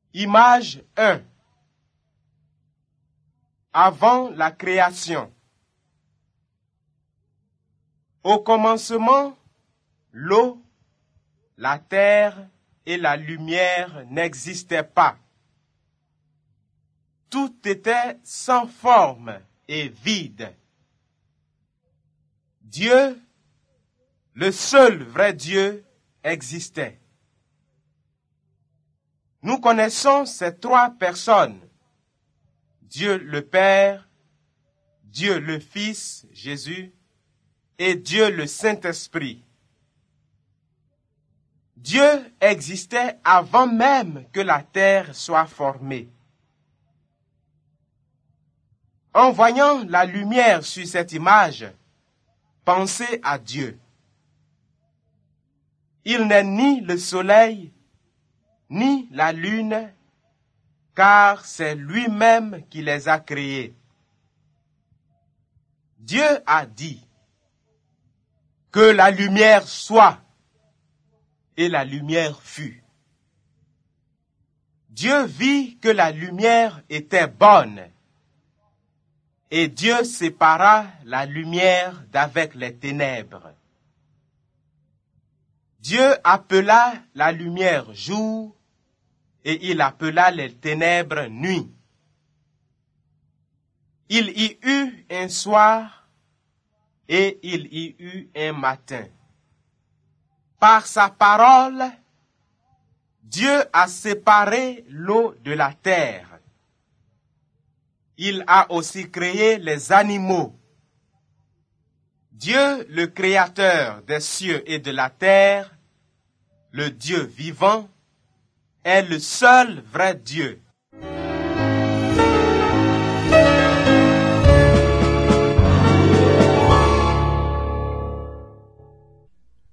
Image 1. Avant la création. Au commencement, l'eau, la terre et la lumière n'existaient pas. Tout était sans forme et vide. Dieu, le seul vrai Dieu, existait. Nous connaissons ces trois personnes, Dieu le Père, Dieu le Fils, Jésus, et Dieu le Saint-Esprit. Dieu existait avant même que la terre soit formée. En voyant la lumière sur cette image, pensez à Dieu. Il n'est ni le soleil, ni la lune, car c'est lui-même qui les a créés. Dieu a dit que la lumière soit, et la lumière fut. Dieu vit que la lumière était bonne, et Dieu sépara la lumière d'avec les ténèbres. Dieu appela la lumière jour, et il appela les ténèbres nuit. Il y eut un soir, et il y eut un matin. Par sa parole, Dieu a séparé l'eau de la terre. Il a aussi créé les animaux. Dieu, le Créateur des cieux et de la terre, le Dieu vivant, est le seul vrai Dieu.